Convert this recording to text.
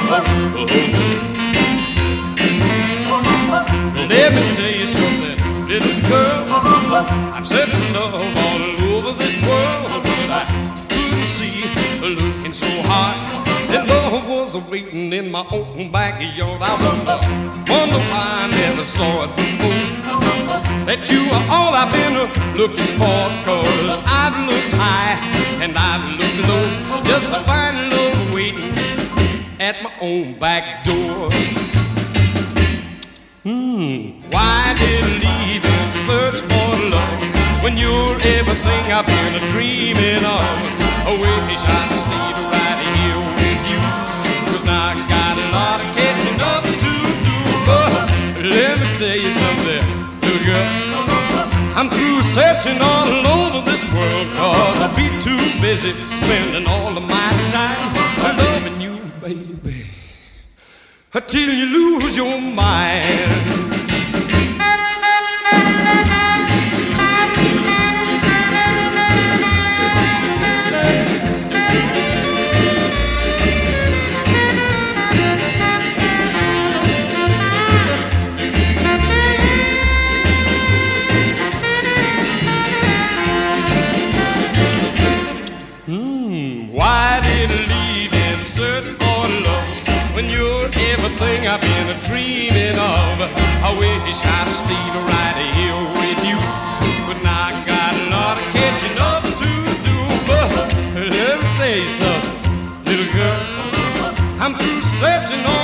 Let me tell you something, little girl. I've searched love all over this world, but I couldn't see looking so hard. And love was waiting in my own backyard. I wonder why I never saw it before. That you are all I've been looking for. 'Cause I've looked high and I've looked low, just to find love waiting at my own back door. Why did I leave and search for love when you're everything I've been dreaming of? I wish I'd stayed right here with you, 'cause now I got a lot of catching up to do. But let me tell you something, little girl, I'm through searching all over this world, 'cause I'll be too busy spending all of my time loving you, baby, till you lose your mind. Why did I leave and search for love when you're everything I've been dreaming of? I wish I'd stayed right here with you, but now I got a lot of catching up to do. But let me tell you something, little girl, I'm through searching all